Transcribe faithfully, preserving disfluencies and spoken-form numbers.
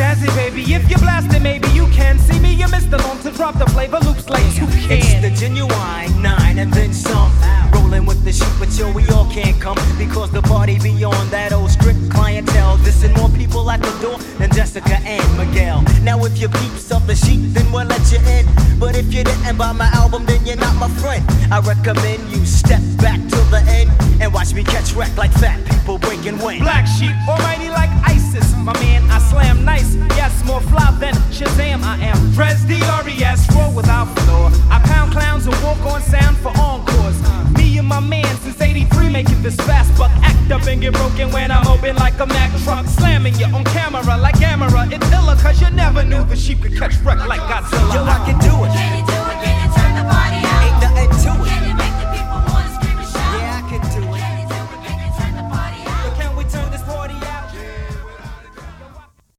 Jazzy, baby, if you're blasting, maybe you can see me. You missed the long to drop the flavor loops like you can. It's the genuine nine and then some. Rolling with the sheep, but yo, we all can't come because the party be on that old strict clientele. Listen, more people at the door than Jessica and Miguel. Now, if you peeps off the sheet, then we'll let you in. But if you didn't buy my album, then you're not my friend. I recommend you step back till the end and watch me catch wreck like fat people breaking wind. Black sheep, almighty like ISIS. My man, I slam nice. Yes, more fly than Shazam. I am Dres D R E S, roll without floor. I pound clowns and walk on sound for encores. Me and my man since eighty-three making this fast buck. Act up and get broken when I'm open like a Mack truck. Slamming you on camera like Gamera. It's illa cause you never knew the sheep could catch wreck like Godzilla. Yo,